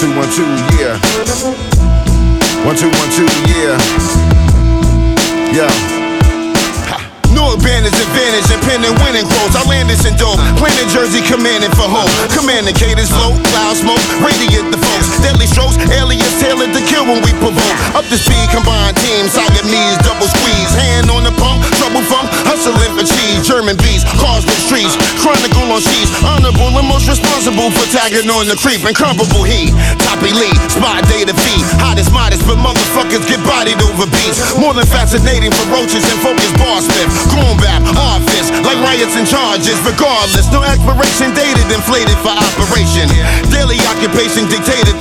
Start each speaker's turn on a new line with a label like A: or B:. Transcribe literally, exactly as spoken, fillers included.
A: two, one, two, yeah. One, two, one, two, yeah. Yeah. No advantage, advantage, and pen and winning quotes. I landed in dope, planted Jersey, commanding for hope. Commanding cadence, flow, cloud smoke, radiate the folks. Deadly strokes, alias tailored to kill when we provoke. Up to speed, combined teams, Siamese, double squeeze. Hand on the pump, trouble funk, hustling for cheese. German beats, cars the streets, chronicle on sheets. Honorable and most responsible for tagging on the creep. Incomparable heat, top elite, spot data feed. Hottest, modest, but motherfuckers get bodied over beats. More than fascinating for roaches and focus bar smith. Corn bap, office, like riots and charges. Regardless, no expiration dated, inflated for operation. Daily occupation dictated